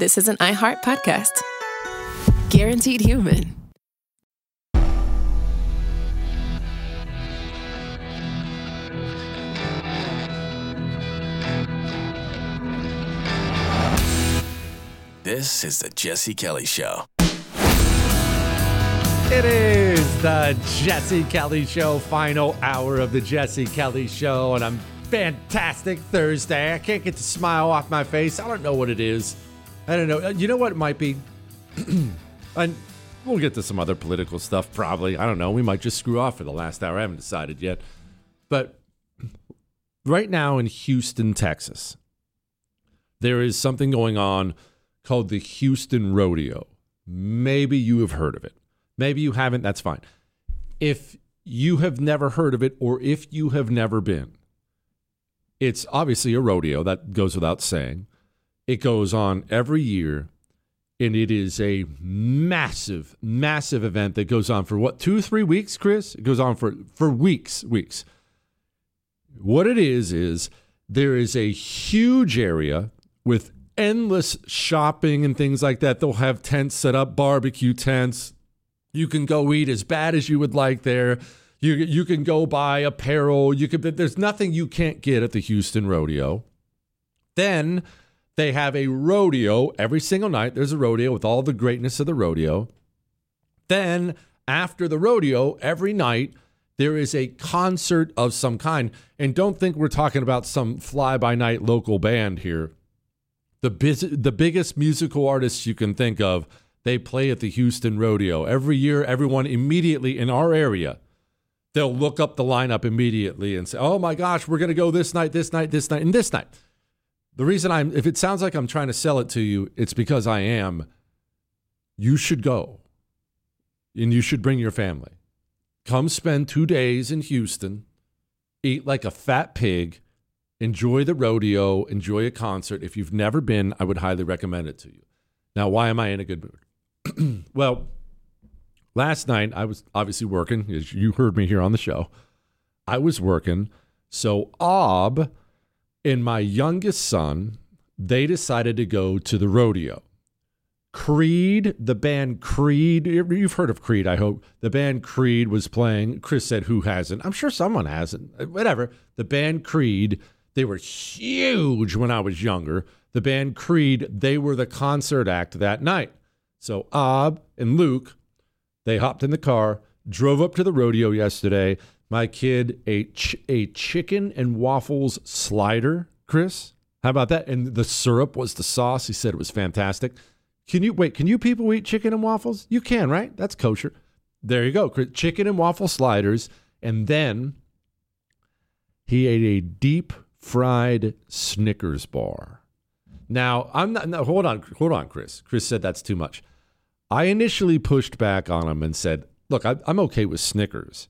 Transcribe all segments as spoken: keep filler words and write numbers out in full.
This is an iHeart podcast. Guaranteed Human. This is the Jesse Kelly Show. It is the Jesse Kelly Show, final hour of the Jesse Kelly Show, and I'm fantastic Thursday. I can't get the smile off my face. I don't know what it is. I don't know. You know what it might be? And we'll get to some other political stuff probably. I don't know. We might just screw off for the last hour. I haven't decided yet. But right now in Houston, Texas, there is something going on called the Houston Rodeo. Maybe you have heard of it. Maybe you haven't. That's fine. If you have never heard of it, or if you have never been, it's obviously a rodeo. That goes without saying. It goes on every year, and it is a massive, massive event that goes on for what, two, three weeks, Chris? It goes on for, for weeks, weeks. What it is, is there is a huge area with endless shopping and things like that. They'll have tents set up, barbecue tents. You can go eat as bad as you would like there. You you can go buy apparel. You could. There's nothing you can't get at the Houston Rodeo. Then they have a rodeo every single night. There's a rodeo with all the greatness of the rodeo. Then after the rodeo, every night, there is a concert of some kind. And don't think we're talking about some fly-by-night local band here. The biz- the biggest musical artists you can think of, they play at the Houston Rodeo. Every year, everyone immediately in our area, they'll look up the lineup immediately and say, oh my gosh, we're going to go this night, this night, this night, and this night. The reason I'm, if it sounds like I'm trying to sell it to you, it's because I am. You should go. And you should bring your family. Come spend two days in Houston, eat like a fat pig, enjoy the rodeo, enjoy a concert. If you've never been, I would highly recommend it to you. Now, why am I in a good mood? Well, last night I was obviously working, as you heard me here on the show. I was working. So Ob and my youngest son, they decided to go to the rodeo. Creed, the band Creed, you've heard of Creed, I hope. The band Creed was playing. Chris said, who hasn't? I'm sure someone hasn't. Whatever. The band Creed, they were huge when I was younger. The band Creed, they were the concert act that night. So Ob and Luke, they hopped in the car, drove up to the rodeo yesterday. My kid ate ch- a chicken and waffles slider, Chris. How about that? And the syrup was the sauce. He said it was fantastic. Can you, wait, can you people eat chicken and waffles? You can, right? That's kosher. There you go. Chicken and waffle sliders. And then he ate a deep fried Snickers bar. Now, I'm not, no, hold on, hold on, Chris. Chris said that's too much. I initially pushed back on him and said, look, I, I'm okay with Snickers.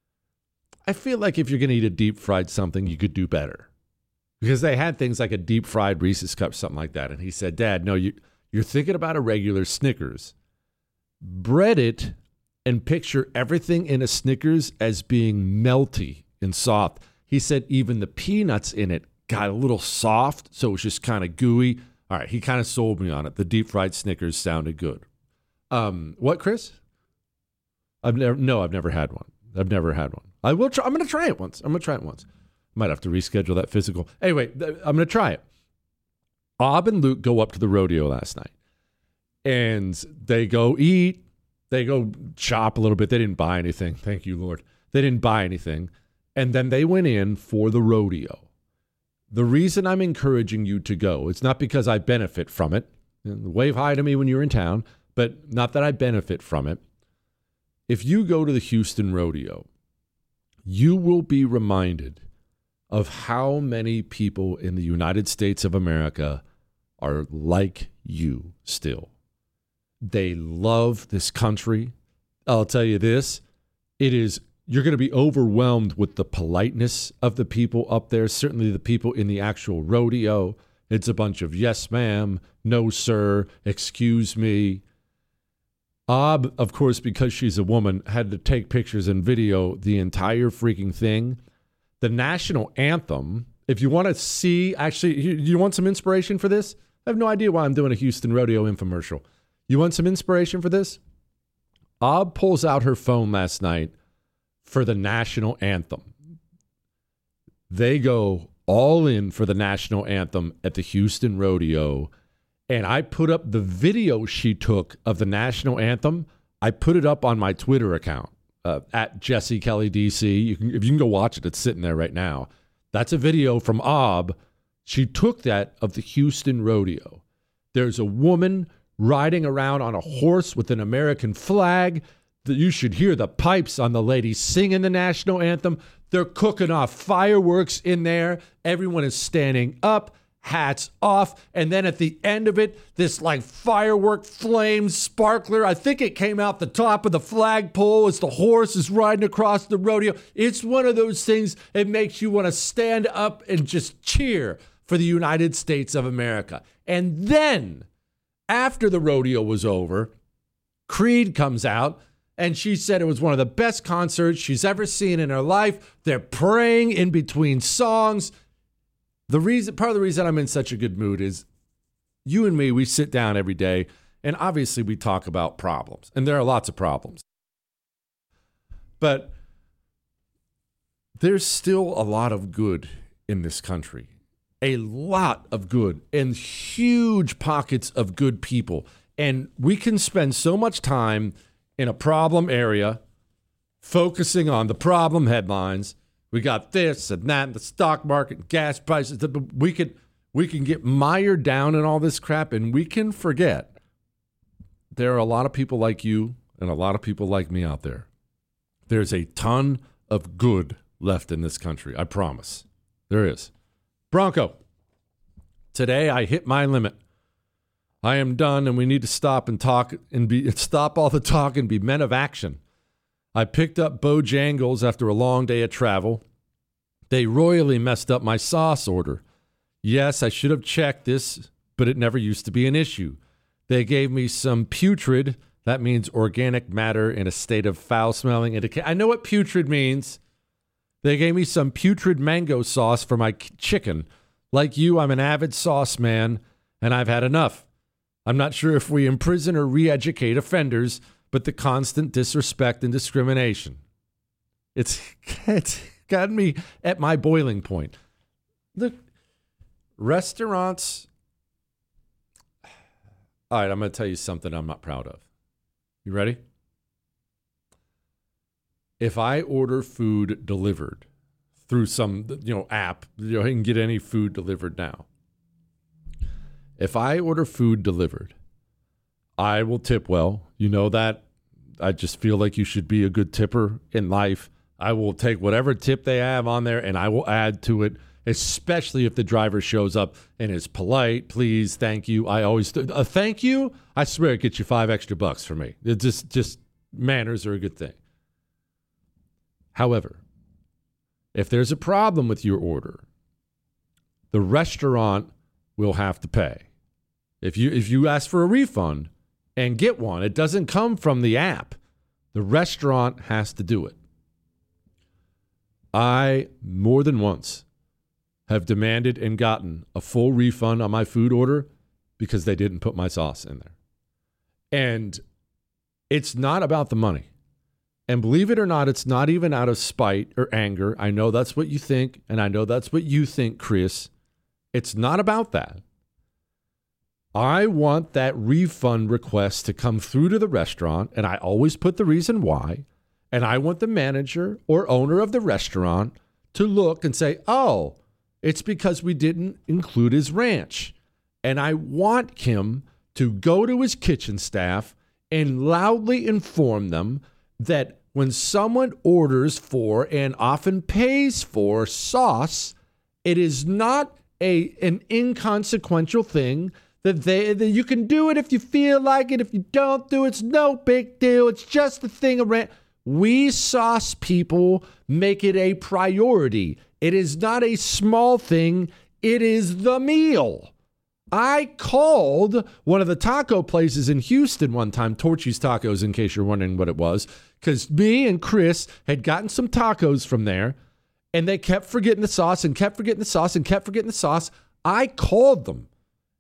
I feel like if you're going to eat a deep fried something, you could do better. Because they had things like a deep fried Reese's Cup, something like that. And he said, Dad, no, you, you're thinking about a regular Snickers. Bread it and picture everything in a Snickers as being melty and soft. He said even the peanuts in it got a little soft, so it was just kind of gooey. All right, he kind of sold me on it. The deep fried Snickers sounded good. Um, what, Chris? I've never. No, I've never had one. I've never had one. I will. Try, I'm going to try it once. I'm going to try it once. Might have to reschedule that physical. Anyway, th- I'm going to try it. Ob and Luke go up to the rodeo last night, and they go eat. They go shop a little bit. They didn't buy anything. Thank you, Lord. They didn't buy anything, and then they went in for the rodeo. The reason I'm encouraging you to go, it's not because I benefit from it. Wave hi to me when you're in town, but not that I benefit from it. If you go to the Houston Rodeo, you will be reminded of how many people in the United States of America are like you still. They love this country. I'll tell you this, it is, you're going to be overwhelmed with the politeness of the people up there, certainly the people in the actual rodeo. It's a bunch of yes, ma'am, no, sir, excuse me. Ob, of course, because she's a woman, had to take pictures and video the entire freaking thing. The national anthem, if you want to see, actually, you, you want some inspiration for this? I have no idea why I'm doing a Houston rodeo infomercial. You want some inspiration for this? Ob pulls out her phone last night for the national anthem. They go all in for the national anthem at the Houston rodeo. And I put up the video she took of the national anthem. I put it up on my Twitter account uh, at Jesse Kelly D C. You can, if you can go watch it, it's sitting there right now. That's a video from Ob. She took that of the Houston rodeo. There's a woman riding around on a horse with an American flag. You should hear the pipes on the lady singing the national anthem. They're cooking off fireworks in there. Everyone is standing up, hats off. And then at the end of it, this like firework flame sparkler, I think it came out the top of the flagpole as the horse is riding across the rodeo. It's one of those things that makes you want to stand up and just cheer for the United States of America. And then, after the rodeo was over, Creed comes out, and she said it was one of the best concerts she's ever seen in her life. They're praying in between songs. The reason, part of the reason I'm in such a good mood is you and me, we sit down every day, and obviously we talk about problems, and there are lots of problems. But there's still a lot of good in this country. A lot of good and huge pockets of good people. And we can spend so much time in a problem area focusing on the problem headlines. We got this and that, the stock market, gas prices. We could, we can get mired down in all this crap, and we can forget there are a lot of people like you and a lot of people like me out there. There's a ton of good left in this country. I promise. There is. Bronco, today I hit my limit. I am done, and we need to stop and talk and be stop all the talk and be men of action. I picked up Bojangles after a long day of travel. They royally messed up my sauce order. Yes, I should have checked this, but it never used to be an issue. They gave me some putrid. That means organic matter in a state of foul-smelling indication. I know what putrid means. They gave me some putrid mango sauce for my chicken. Like you, I'm an avid sauce man, and I've had enough. I'm not sure if we imprison or re-educate offenders, but the constant disrespect and discrimination. It's, it's gotten me at my boiling point. Look, restaurants... All right, I'm going to tell you something I'm not proud of. You ready? If I order food delivered through some, you know, app, you know, I can get any food delivered now. If I order food delivered, I will tip well. You know that. I just feel like you should be a good tipper in life. I will take whatever tip they have on there and I will add to it, especially if the driver shows up and is polite. Please, thank you. I always, th- a thank you, I swear it gets you five extra bucks for me. It just, just manners are a good thing. However, if there's a problem with your order, the restaurant will have to pay. If you if you ask for a refund and get one, it doesn't come from the app. The restaurant has to do it. I, more than once, have demanded and gotten a full refund on my food order because they didn't put my sauce in there. And it's not about the money. And believe it or not, it's not even out of spite or anger. I know that's what you think, and I know that's what you think, Chris. It's not about that. I want that refund request to come through to the restaurant, and I always put the reason why, and I want the manager or owner of the restaurant to look and say, oh, it's because we didn't include his ranch. And I want him to go to his kitchen staff and loudly inform them that when someone orders for and often pays for sauce, it is not a an inconsequential thing that they that you can do it if you feel like it. If you don't do it, it's no big deal. It's just the thing around. We sauce people make it a priority. It is not a small thing. It is the meal. I called one of the taco places in Houston one time, Torchy's Tacos, in case you're wondering what it was, because me and Chris had gotten some tacos from there, and they kept forgetting the sauce and kept forgetting the sauce and kept forgetting the sauce. I called them,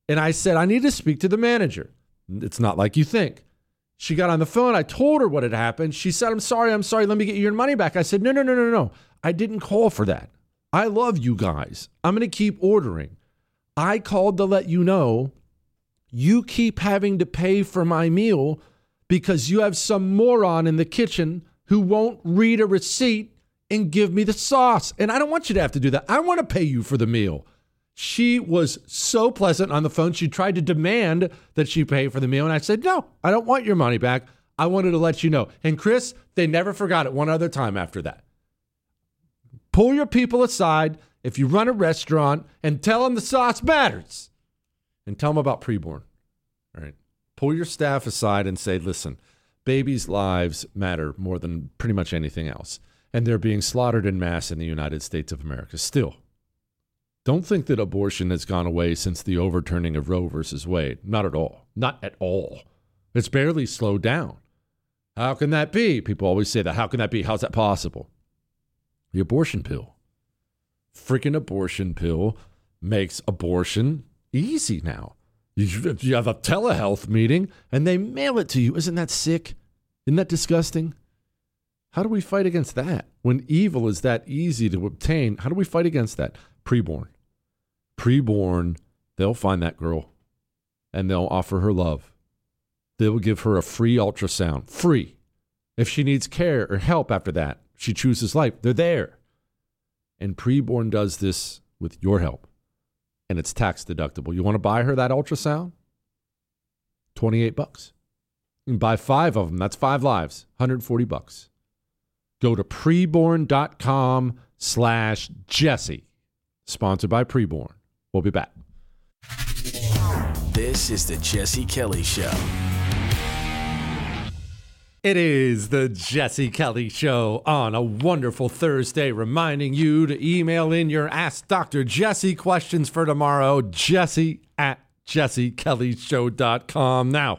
And I said, I need to speak to the manager. It's not like you think. She got on the phone. I told her what had happened. She said, I'm sorry, I'm sorry. Let me get your money back. I said, no, no, no, no, no. I didn't call for that. I love you guys. I'm going to keep ordering. I called to let you know you keep having to pay for my meal because you have some moron in the kitchen who won't read a receipt and give me the sauce. And I don't want you to have to do that. I want to pay you for the meal. She was so pleasant on the phone. She tried to demand that she pay for the meal. And I said, no, I don't want your money back. I wanted to let you know. And Chris, they never forgot it one other time after that. Pull your people aside if you run a restaurant and tell them the sauce matters. And tell them about preborn. All right. Pull your staff aside and say, listen, babies' lives matter more than pretty much anything else. And they're being slaughtered en masse in the United States of America still. Don't think that abortion has gone away since the overturning of Roe versus Wade. Not at all. Not at all. It's barely slowed down. How can that be? People always say that. How can that be? How's that possible? The abortion pill. Freaking abortion pill makes abortion easy now. You, you have a telehealth meeting and they mail it to you. Isn't that sick? Isn't that disgusting? How do we fight against that? When evil is that easy to obtain, how do we fight against that? Preborn. Preborn, they'll find that girl and they'll offer her love. They will give her a free ultrasound. Free. If she needs care or help after that, she chooses life. They're there. And Preborn does this with your help. And it's tax deductible. You want to buy her that ultrasound? twenty-eight bucks. You can buy five of them. That's five lives. one hundred forty bucks. Go to preborn.com slash Jesse. Sponsored by Preborn. We'll be back. This is the Jesse Kelly Show. It is the Jesse Kelly Show on a wonderful Thursday, reminding you to email in your Ask Doctor Jesse questions for tomorrow, Jesse at jesse kelly show dot com. Now,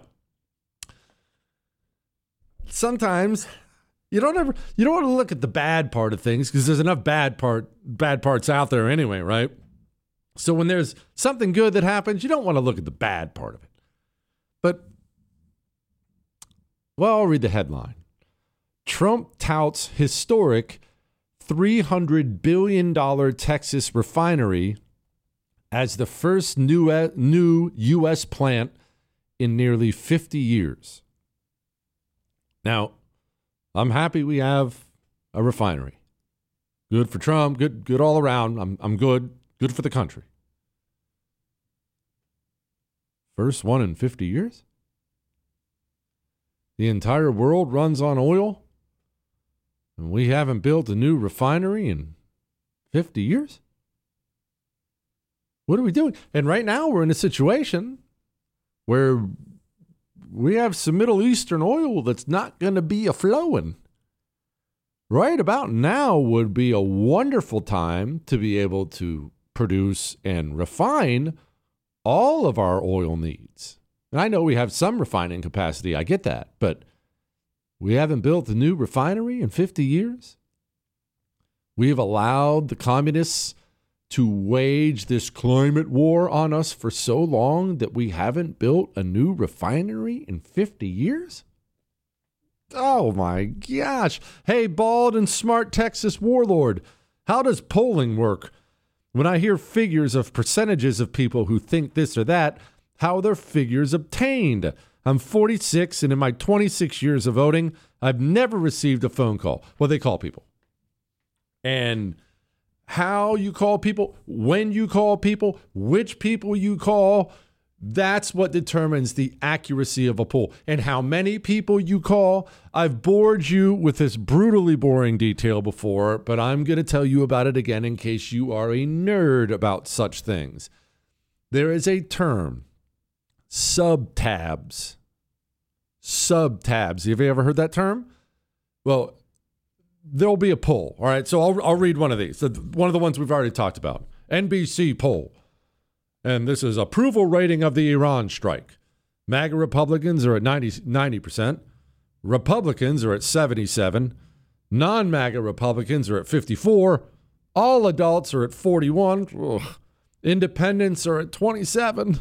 sometimes you don't ever you don't want to look at the bad part of things because there's enough bad part bad parts out there anyway, right? So when there's something good that happens, you don't want to look at the bad part of it. But well, I'll read the headline. Trump touts historic three hundred billion dollars Texas refinery as the first new, new U S plant in nearly fifty years. Now, I'm happy we have a refinery. Good for Trump, good good all around. I'm I'm good, good for the country. First one in fifty years? The entire world runs on oil, and we haven't built a new refinery in fifty years? What are we doing? And right now we're in a situation where we have some Middle Eastern oil that's not going to be a-flowing. Right about now would be a wonderful time to be able to produce and refine all of our oil needs. And I know we have some refining capacity. I get that. But we haven't built a new refinery in fifty years. We have allowed the communists to wage this climate war on us for so long that we haven't built a new refinery in fifty years? Oh, my gosh. Hey, bald and smart Texas warlord, how does polling work? When I hear figures of percentages of people who think this or that, how are their figures obtained? I'm forty-six, and in my twenty-six years of voting, I've never received a phone call. Well, they call people. And how you call people, when you call people, which people you call, that's what determines the accuracy of a poll. And how many people you call, I've bored you with this brutally boring detail before, but I'm going to tell you about it again in case you are a nerd about such things. There is a term, subtabs. Subtabs. Have you ever heard that term? Well, there'll be a poll. All right, so I'll, I'll read one of these. One of the ones we've already talked about. N B C poll. And this is approval rating of the Iran strike. MAGA Republicans are at ninety percent. Republicans are at seventy-seven. Non-MAGA Republicans are at fifty-four. All adults are at forty-one. Ugh. Independents are at twenty-seven.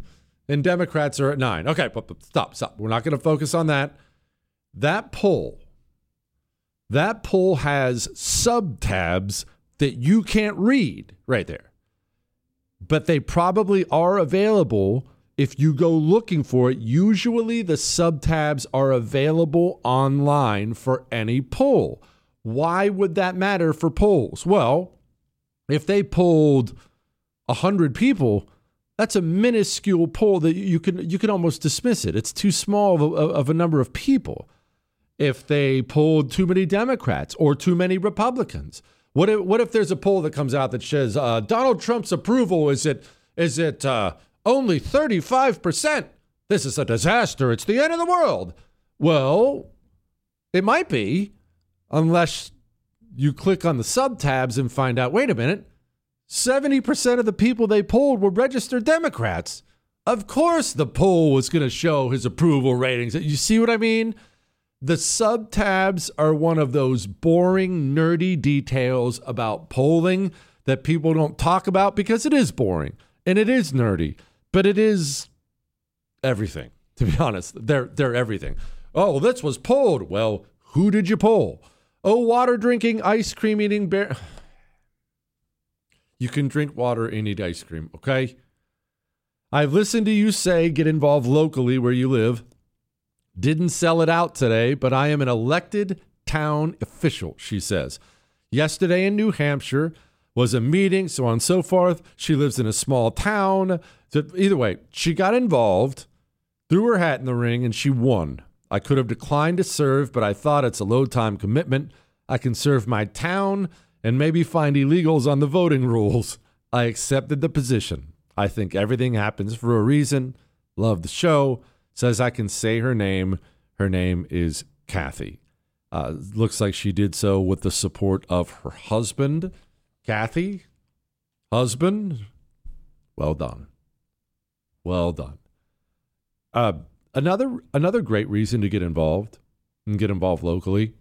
and Democrats are at nine. Okay, but, but stop, stop. We're not going to focus on that. That poll, that poll has sub-tabs that you can't read right there. But they probably are available if you go looking for it. Usually the sub-tabs are available online for any poll. Why would that matter for polls? Well, if they polled one hundred people, that's a minuscule poll that you can you can almost dismiss it. It's too small of a, of a number of people. If they polled too many Democrats or too many Republicans, what if, what if there's a poll that comes out that says uh, Donald Trump's approval is it is it uh, only thirty-five percent? This is a disaster. It's the end of the world. Well, it might be, unless you click on the sub-tabs and find out, wait a minute, seventy percent of the people they polled were registered Democrats. Of course the poll was going to show his approval ratings. You see what I mean? The sub-tabs are one of those boring, nerdy details about polling that people don't talk about because it is boring and it is nerdy, but it is everything, to be honest. They're, they're everything. Oh, this was polled. Well, who did you poll? Oh, water drinking, ice cream eating, bear. You can drink water and eat ice cream, okay? I've listened to you say get involved locally where you live. Didn't sell it out today, but I am an elected town official, she says. Yesterday in New Hampshire was a meeting, so on and so forth. She lives in a small town. So either way, she got involved, threw her hat in the ring, and she won. I could have declined to serve, but I thought it's a low-time commitment. I can serve my town and maybe find illegals on the voting rules. I accepted the position. I think everything happens for a reason. Love the show. Says I can say her name. Her name is Kathy. Uh, looks like she did so with the support of her husband. Kathy, husband, well done. Well done. Uh, another another great reason to get involved and get involved locally.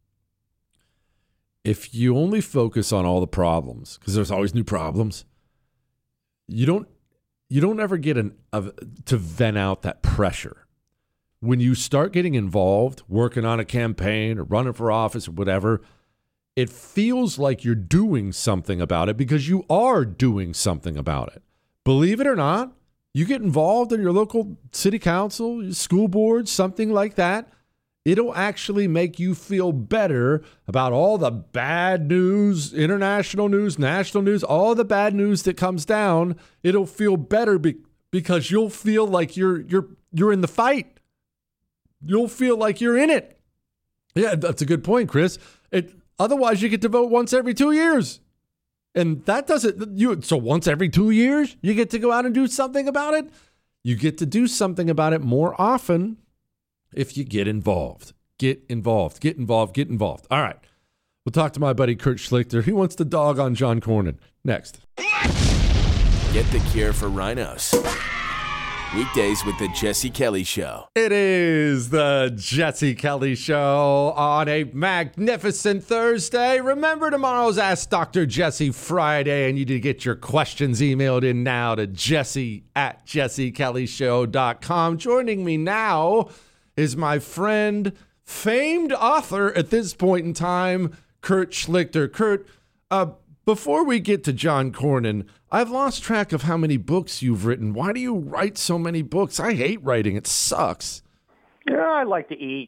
If you only focus on all the problems, because there's always new problems, you don't you don't ever get an of, to vent out that pressure. When you start getting involved, working on a campaign or running for office or whatever, it feels like you're doing something about it because you are doing something about it. Believe it or not, you get involved in your local city council, your school board, something like that. It'll actually make you feel better about all the bad news, international news, national news, all the bad news that comes down. It'll feel better be- because you'll feel like you're you're you're in the fight. You'll feel like you're in it. Yeah, that's a good point, Chris. It, otherwise, you get to vote once every two years. And that doesn't, you. So once every two years, you get to go out and do something about it. You get to do something about it more often if you get involved. Get involved, get involved, get involved. All right. We'll talk to my buddy Kurt Schlichter. He wants to dog on John Cornyn. Next. Get the cure for rhinos. Weekdays with the Jesse Kelly Show. It is the Jesse Kelly Show on a magnificent Thursday. Remember, tomorrow's Ask Doctor Jesse Friday, and you need to get your questions emailed in now to jesse at jesse kelly show dot com. Joining me now is my friend, famed author at this point in time, Kurt Schlichter. Kurt, uh, before we get to John Cornyn, I've lost track of how many books you've written. Why do you write so many books? I hate writing. It sucks. Yeah, I like to eat.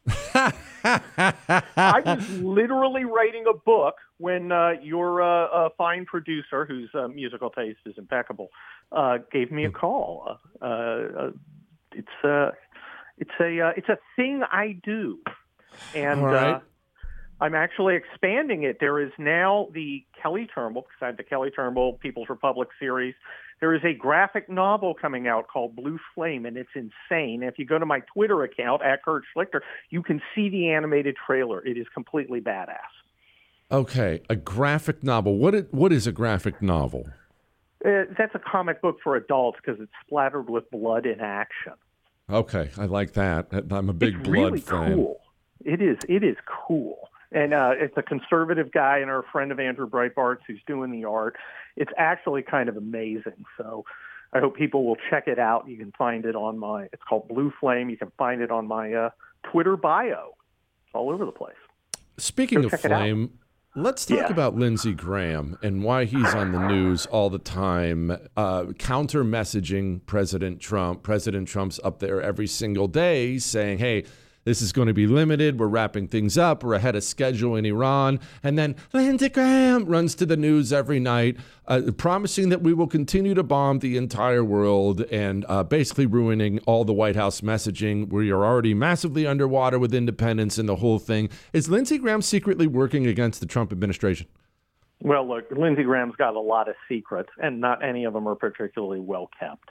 I was literally writing a book when uh, your uh, uh, fine producer, whose uh, musical taste is impeccable, uh, gave me a call. Uh, uh, it's uh, it's a uh, it's a thing I do, and. All right. Uh, I'm actually expanding it. There is now the Kelly Turnbull, because I have the Kelly Turnbull People's Republic series. There is a graphic novel coming out called Blue Flame, and it's insane. If you go to my Twitter account, at Kurt Schlichter, you can see the animated trailer. It is completely badass. Okay, a graphic novel. What is, what is a graphic novel? Uh, that's a comic book for adults because it's splattered with blood and action. Okay, I like that. I'm a big it's blood really fan. Cool. It is. It is cool. And uh, it's a conservative guy and a friend of Andrew Breitbart's who's doing the art. It's actually kind of amazing. So I hope people will check it out. You can find it on my, it's called Blue Flame. You can find it on my uh, Twitter bio. It's all over the place. Speaking Go of check it flame, let's talk Yeah. about Lindsey Graham and why he's on the news all the time, uh, counter messaging President Trump. President Trump's up there every single day saying, hey, this is going to be limited. We're wrapping things up. We're ahead of schedule in Iran. And then Lindsey Graham runs to the news every night, uh, promising that we will continue to bomb the entire world and uh, basically ruining all the White House messaging. We are already massively underwater with independence and the whole thing. Is Lindsey Graham secretly working against the Trump administration? Well, look, Lindsey Graham's got a lot of secrets, and not any of them are particularly well kept.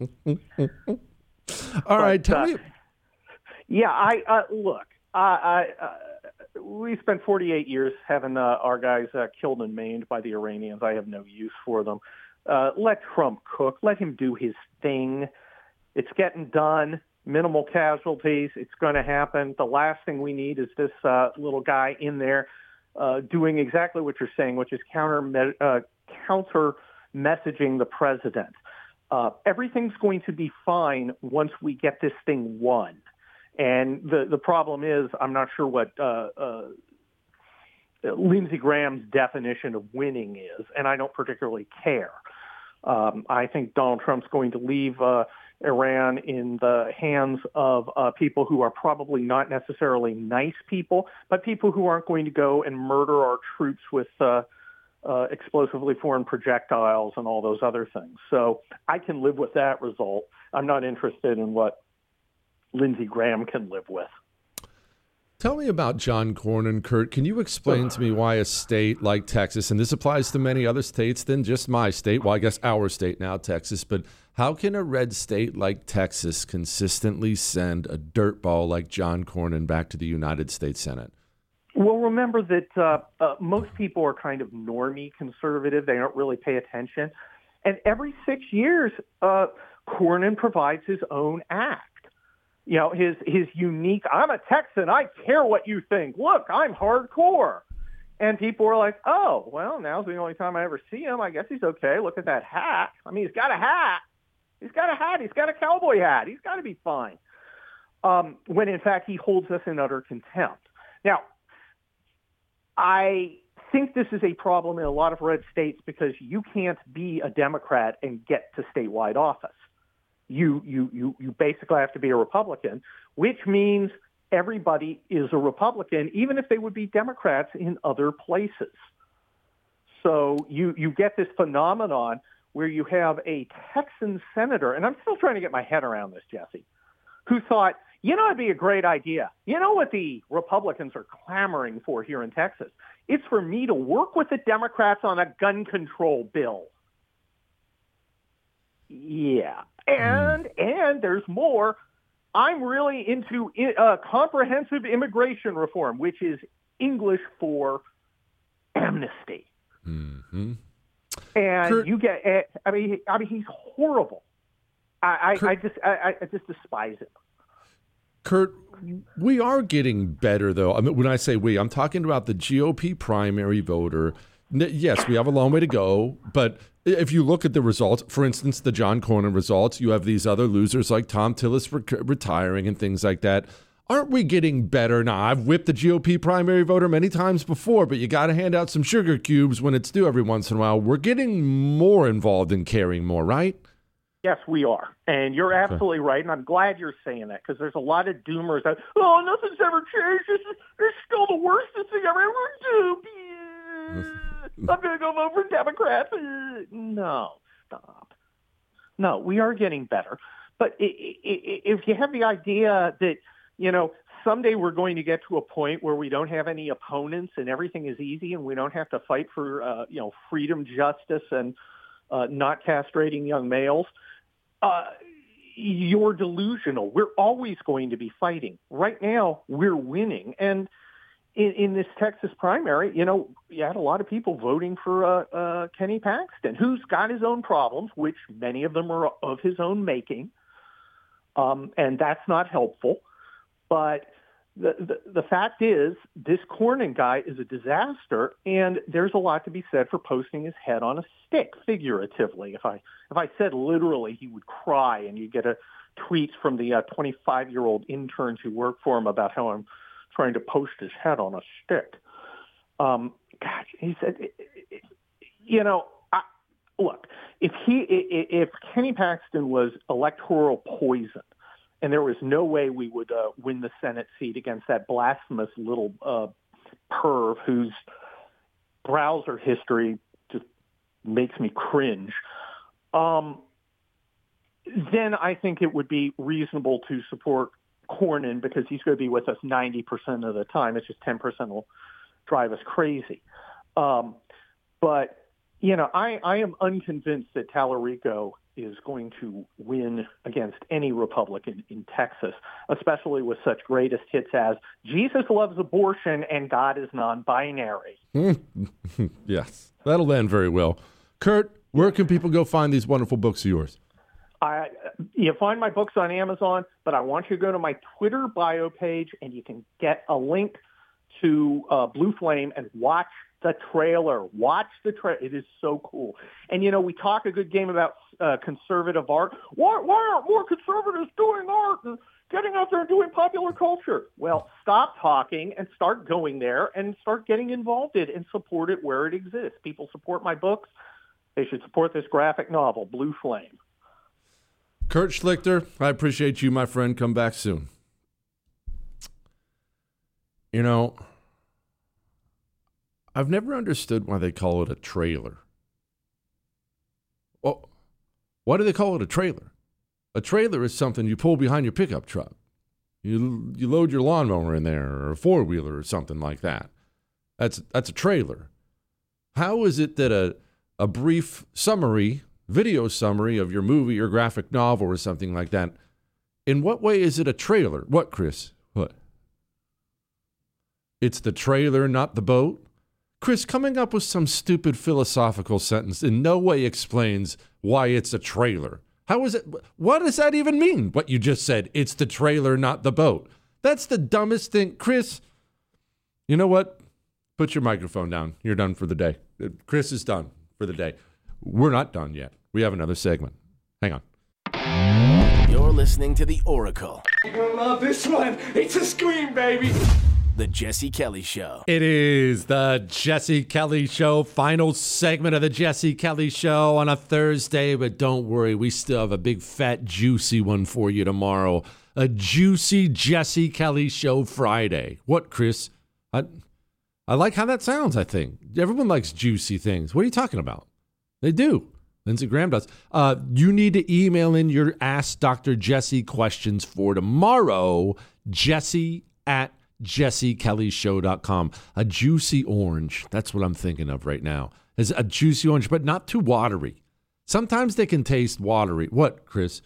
All right, tell uh, me. Yeah, I uh, look. I, I uh, we spent forty-eight years having uh, our guys uh, killed and maimed by the Iranians. I have no use for them. Uh, let Trump cook. Let him do his thing. It's getting done. Minimal casualties. It's going to happen. The last thing we need is this uh, little guy in there uh, doing exactly what you're saying, which is counter me- uh, counter messaging the president. Uh, everything's going to be fine once we get this thing won. And the, the problem is, I'm not sure what uh, uh, Lindsey Graham's definition of winning is, and I don't particularly care. Um, I think Donald Trump's going to leave uh, Iran in the hands of uh, people who are probably not necessarily nice people, but people who aren't going to go and murder our troops with uh, uh, explosively foreign projectiles and all those other things. So I can live with that result. I'm not interested in what Lindsey Graham can live with. Tell me about John Cornyn, Kurt. Can you explain to me why a state like Texas, and this applies to many other states than just my state, well, I guess our state now, Texas, but how can a red state like Texas consistently send a dirtball like John Cornyn back to the United States Senate? Well, remember that uh, uh, most people are kind of normie conservative. They don't really pay attention. And every six years, uh, Cornyn provides his own act. You know, his his unique, I'm a Texan, I care what you think. Look, I'm hardcore. And people are like, oh, well, now's the only time I ever see him. I guess he's okay. Look at that hat. I mean, he's got a hat. He's got a hat. He's got a cowboy hat. He's got to be fine. Um, when, in fact, he holds us in utter contempt. Now, I think this is a problem in a lot of red states because you can't be a Democrat and get to statewide office. You, you, you, you basically have to be a Republican, which means everybody is a Republican, even if they would be Democrats in other places. So you, you get this phenomenon where you have a Texan senator, and I'm still trying to get my head around this, Jesse, who thought, you know, it'd be a great idea. You know what the Republicans are clamoring for here in Texas? It's for me to work with the Democrats on a gun control bill. Yeah. And and there's more. I'm really into uh, comprehensive immigration reform, which is English for amnesty. Mm-hmm. And Kurt, you get, I mean, I mean, he's horrible. I, I, Kurt, I just, I, I just despise him. Kurt, we are getting better, though. I mean, when I say we, I'm talking about the G O P primary voter. Yes, we have a long way to go, but if you look at the results, for instance, the John Cornyn results, you have these other losers like Tom Tillis re- retiring and things like that. Aren't we getting better now? I've whipped the G O P primary voter many times before, but you got to hand out some sugar cubes when it's due every once in a while. We're getting more involved in caring more, right? Yes, we are. And you're absolutely right. And I'm glad you're saying that because there's a lot of doomers that, oh, nothing's ever changed. This is, this is still the worst thing I've ever do. I'm going to go vote for Democrats. No, stop. No, we are getting better. But if you have the idea that, you know, someday we're going to get to a point where we don't have any opponents and everything is easy and we don't have to fight for, uh, you know, freedom, justice, and uh, not castrating young males, uh, you're delusional. We're always going to be fighting. Right now, we're winning. And in, in this Texas primary, you know, you had a lot of people voting for uh, uh, Kenny Paxton, who's got his own problems, which many of them are of his own making. Um, and that's not helpful. But the, the, the fact is, this Cornyn guy is a disaster, and there's a lot to be said for posting his head on a stick, figuratively. If I if I said literally, he would cry, and you get a tweets from the uh, twenty-five-year-old interns who work for him about how I'm trying to post his head on a stick. Um, God, he said, you know, I, look, if he if Kenny Paxton was electoral poison, and there was no way we would uh, win the Senate seat against that blasphemous little uh, perv whose browser history just makes me cringe, um, then I think it would be reasonable to support Cornyn because he's going to be with us ninety percent of the time. It's just ten percent will drive us crazy. Um, but, you know, I, I am unconvinced that Tallarico is going to win against any Republican in Texas, especially with such greatest hits as Jesus loves abortion and God is non-binary. Yes, that'll end very well. Kurt, where can people go find these wonderful books of yours? I, you find my books on Amazon, but I want you to go to my Twitter bio page and you can get a link to uh, Blue Flame and watch the trailer. Watch the trailer. It is so cool. And, you know, we talk a good game about uh, conservative art. Why, why aren't more conservatives doing art and getting out there and doing popular culture? Well, stop talking and start going there and start getting involved in it and support it where it exists. People support my books. They should support this graphic novel, Blue Flame. Kurt Schlichter, I appreciate you, my friend. Come back soon. You know, I've never understood why they call it a trailer. Well, why do they call it a trailer? A trailer is something you pull behind your pickup truck. You you load your lawnmower in there or a four-wheeler or something like that. That's that's a trailer. How is it that a a brief summary, video summary of your movie or graphic novel or something like that, in what way is it a trailer? What, Chris? What? It's the trailer, not the boat? Chris, coming up with some stupid philosophical sentence in no way explains why it's a trailer. How is it? What does that even mean? What you just said, it's the trailer, not the boat. That's the dumbest thing. Chris, you know what? Put your microphone down. You're done for the day. Chris is done for the day. We're not done yet. We have another segment. Hang on. You're listening to The Oracle. You're gonna love this one. It's a scream, baby. The Jesse Kelly Show. It is the Jesse Kelly Show, final segment of the Jesse Kelly Show on a Thursday, but don't worry, we still have a big, fat, juicy one for you tomorrow. A juicy Jesse Kelly Show Friday. What, Chris? I, I like how that sounds, I think. Everyone likes juicy things. What are you talking about? They do. Lindsey Graham does. Uh, you need to email in your Ask Doctor Jesse questions for tomorrow, Jesse at jesse kelly show dot com. A juicy orange. That's what I'm thinking of right now. Is a juicy orange, but not too watery. Sometimes they can taste watery. What, Chris?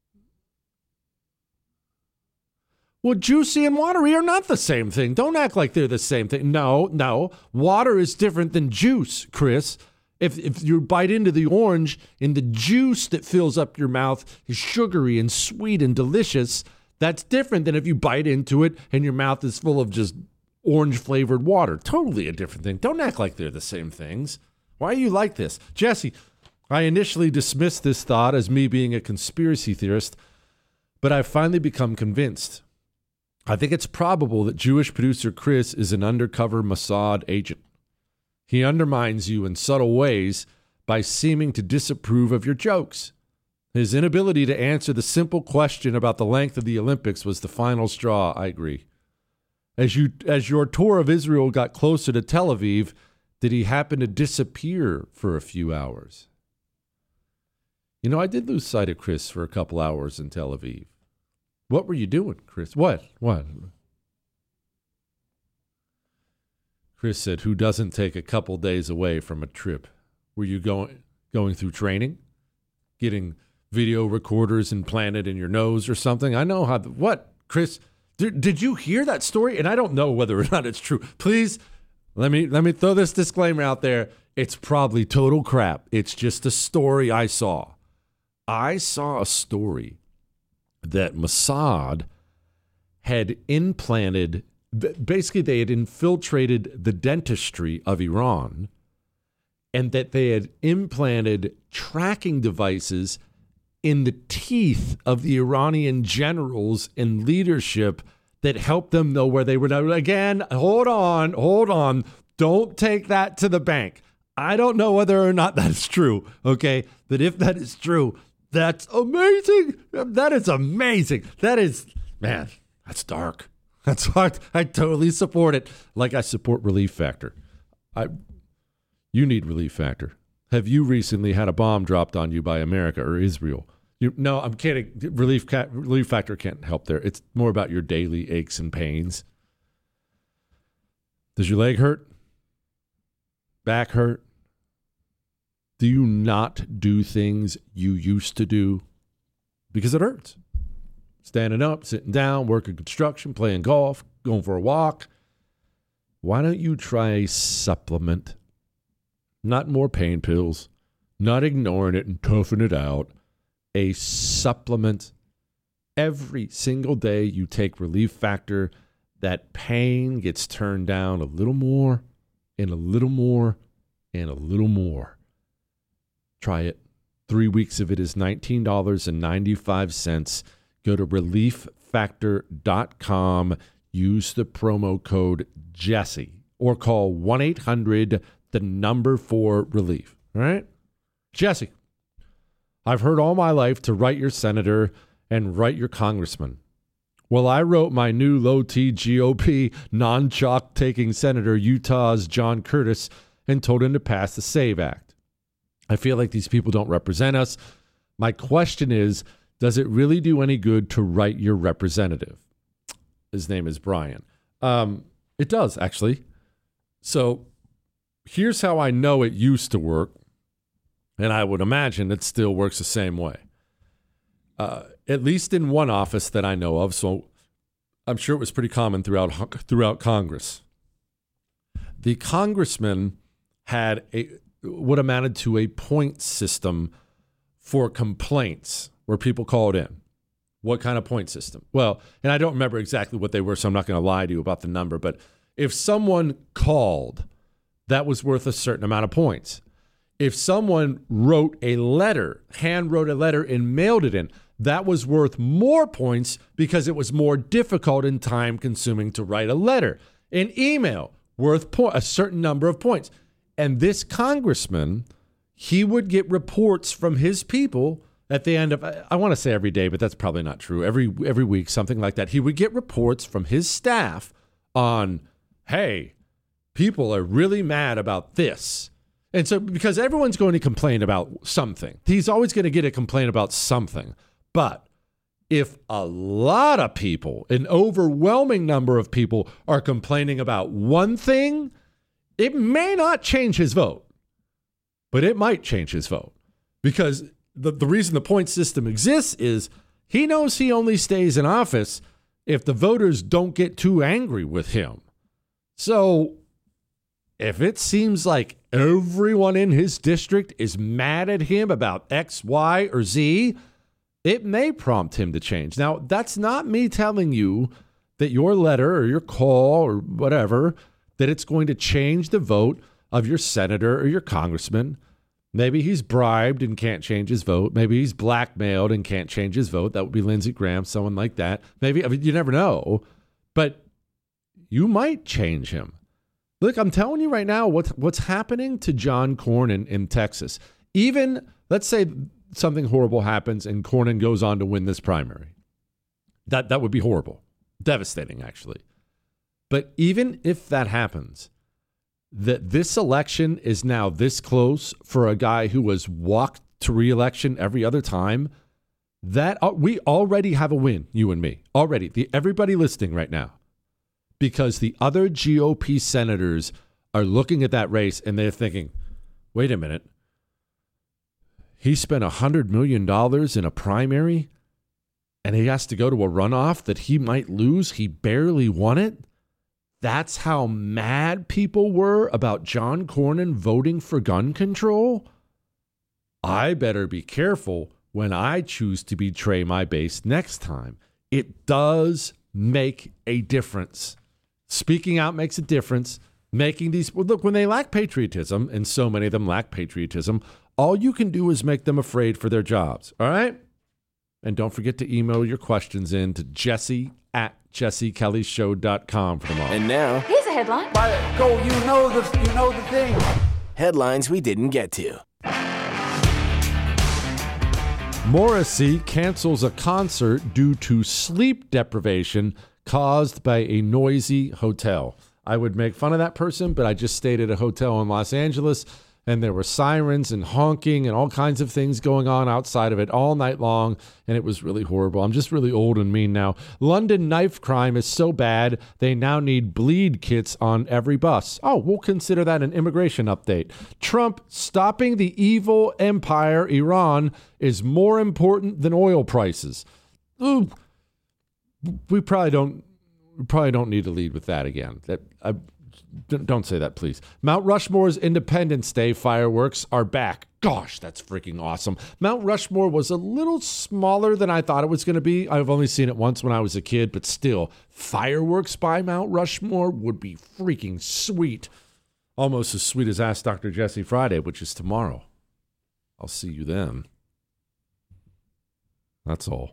Well, juicy and watery are not the same thing. Don't act like they're the same thing. No, no. Water is different than juice, Chris. If if you bite into the orange and the juice that fills up your mouth is sugary and sweet and delicious, that's different than if you bite into it and your mouth is full of just orange-flavored water. Totally a different thing. Don't act like they're the same things. Why are you like this? Jesse, I initially dismissed this thought as me being a conspiracy theorist, but I've finally become convinced. I think it's probable that Jewish producer Chris is an undercover Mossad agent. He undermines you in subtle ways by seeming to disapprove of your jokes. His inability to answer the simple question about the length of the Olympics was the final straw, I agree. As you as your tour of Israel got closer to Tel Aviv, did he happen to disappear for a few hours? You know, I did lose sight of Chris for a couple hours in Tel Aviv. What were you doing, Chris? What? What? Chris said, who doesn't take a couple days away from a trip? Were you going going through training? Getting video recorders implanted in your nose or something? I know how, the, what, Chris, did, did you hear that story? And I don't know whether or not it's true. Please, let me let me throw this disclaimer out there. It's probably total crap. It's just a story I saw. I saw a story that Mossad had implanted, basically they had infiltrated the dentistry of Iran, and that they had implanted tracking devices in the teeth of the Iranian generals and leadership that helped them know where they were. Now, again, hold on, hold on. Don't take that to the bank. I don't know whether or not that's true, okay? But if that is true, that's amazing. That is amazing. That is, man, that's dark. That's why I, I totally support it. Like I support Relief Factor. I, you need Relief Factor. Have you recently had a bomb dropped on you by America or Israel? You, no, I'm kidding. Relief, Relief Factor can't help there. It's more about your daily aches and pains. Does your leg hurt? Back hurt? Do you not do things you used to do? Because it hurts. Standing up, sitting down, working construction, playing golf, going for a walk. Why don't you try a supplement? Not more pain pills. Not ignoring it and toughing it out. A supplement. Every single day you take Relief Factor, that pain gets turned down a little more and a little more and a little more. Try it. Three weeks of it is nineteen dollars and ninety-five cents. Go to relief factor dot com. Use the promo code Jesse or call one eight hundred the number four relief. All right? Jesse, I've heard all my life to write your senator and write your congressman. Well, I wrote my new low-T G O P non-chalk-taking senator, Utah's John Curtis, and told him to pass the SAVE Act. I feel like these people don't represent us. My question is, does it really do any good to write your representative? His name is Brian. Um, it does, actually. So here's how I know it used to work, and I would imagine it still works the same way. Uh, at least in one office that I know of, so I'm sure it was pretty common throughout throughout Congress. The congressman had a what amounted to a point system for complaints where people called in. What kind of point system? Well, and I don't remember exactly what they were, so I'm not going to lie to you about the number, but if someone called, that was worth a certain amount of points. If someone wrote a letter, hand wrote a letter and mailed it in, that was worth more points because it was more difficult and time consuming to write a letter. An email, worth po- a certain number of points. And this congressman, he would get reports from his people at the end of, I want to say every day, but that's probably not true. Every every week, something like that. He would get reports from his staff on, hey, people are really mad about this. And so, because everyone's going to complain about something, he's always going to get a complaint about something. But if a lot of people, an overwhelming number of people are complaining about one thing, it may not change his vote, but it might change his vote. Because the, the reason the point system exists is he knows he only stays in office if the voters don't get too angry with him. So if it seems like everyone in his district is mad at him about X, Y, or Z, it may prompt him to change. Now, that's not me telling you that your letter or your call or whatever, that it's going to change the vote of your senator or your congressman. Maybe he's bribed and can't change his vote. Maybe he's blackmailed and can't change his vote. That would be Lindsey Graham, someone like that. Maybe, I mean, you never know. But you might change him. Look, I'm telling you right now what's, what's happening to John Cornyn in Texas. Even, let's say something horrible happens and Cornyn goes on to win this primary. That that would be horrible. Devastating, actually. But even if that happens, that this election is now this close for a guy who was walked to re-election every other time, that uh, we already have a win, you and me. Already. The, everybody listening right now. Because the other G O P senators are looking at that race and they're thinking, wait a minute. He spent one hundred million dollars in a primary and he has to go to a runoff that he might lose. He barely won it. That's how mad people were about John Cornyn voting for gun control. I better be careful when I choose to betray my base next time. It does make a difference. Speaking out makes a difference. Making these, well, look, when they lack patriotism, and so many of them lack patriotism, all you can do is make them afraid for their jobs. All right? And don't forget to email your questions in to Jesse at jesse kelly show dot com for them all. And now, Here's a headline. By go, you know the you know the thing. headlines we didn't get to. Morrissey cancels a concert due to sleep deprivation caused by a noisy hotel. I would make fun of that person, but I just stayed at a hotel in Los Angeles, and there were sirens and honking and all kinds of things going on outside of it all night long, and it was really horrible. I'm just really old and mean now. London knife crime is so bad, they now need bleed kits on every bus. Oh, we'll consider that an immigration update. Trump stopping the evil empire Iran is more important than oil prices. Ooh, we probably don't we probably don't need to lead with that again. That I, don't say that, please. Mount Rushmore's Independence Day fireworks are back. Gosh, that's freaking awesome. Mount Rushmore was a little smaller than I thought it was going to be. I've only seen it once when I was a kid, but still, fireworks by Mount Rushmore would be freaking sweet. Almost as sweet as Ask Doctor Jesse Friday, which is tomorrow. I'll see you then. That's all.